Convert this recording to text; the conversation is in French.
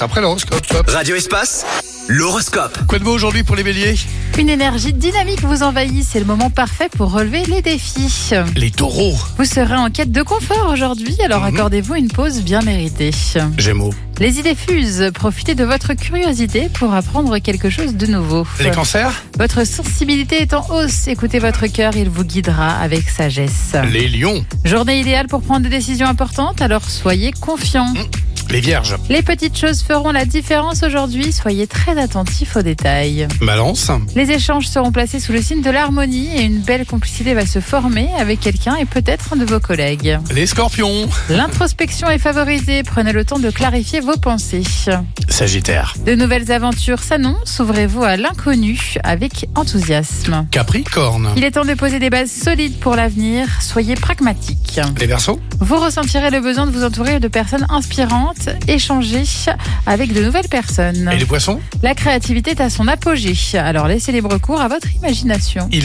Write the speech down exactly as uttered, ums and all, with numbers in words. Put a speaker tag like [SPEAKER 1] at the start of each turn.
[SPEAKER 1] juste après l'horoscope.
[SPEAKER 2] Radio Espace, l'horoscope.
[SPEAKER 1] Quoi de beau aujourd'hui pour les béliers?
[SPEAKER 3] Une énergie dynamique vous envahit, c'est le moment parfait pour relever les défis.
[SPEAKER 1] Les taureaux.
[SPEAKER 3] Vous serez en quête de confort aujourd'hui, alors
[SPEAKER 1] Mhm.
[SPEAKER 3] accordez-vous une pause bien méritée.
[SPEAKER 1] Gémeaux.
[SPEAKER 3] Les idées fusent, profitez de votre curiosité pour apprendre quelque chose de nouveau.
[SPEAKER 1] Les cancers.
[SPEAKER 3] Votre sensibilité est en hausse, écoutez votre cœur, il vous guidera avec sagesse.
[SPEAKER 1] Les lions.
[SPEAKER 3] Journée idéale pour prendre des décisions importantes, alors soyez confiants.
[SPEAKER 1] Les vierges.
[SPEAKER 3] Les petites choses feront la différence aujourd'hui, soyez très attentifs aux détails.
[SPEAKER 1] Balance.
[SPEAKER 3] Les échanges seront placés sous le signe de l'harmonie et une belle complicité va se former avec quelqu'un et peut-être un de vos collègues.
[SPEAKER 1] Les scorpions.
[SPEAKER 3] L'introspection est favorisée, prenez le temps de clarifier vos pensées.
[SPEAKER 1] Sagittaire.
[SPEAKER 3] De nouvelles aventures s'annoncent, ouvrez-vous à l'inconnu avec enthousiasme.
[SPEAKER 1] Capricorne.
[SPEAKER 3] Il est temps de poser des bases solides pour l'avenir, soyez pragmatiques.
[SPEAKER 1] Les verseaux.
[SPEAKER 3] Vous ressentirez le besoin de vous entourer de personnes inspirantes, échanger avec de nouvelles personnes.
[SPEAKER 1] Et les poissons.
[SPEAKER 3] La créativité est à son apogée, alors laissez libre cours à votre imagination.
[SPEAKER 1] Il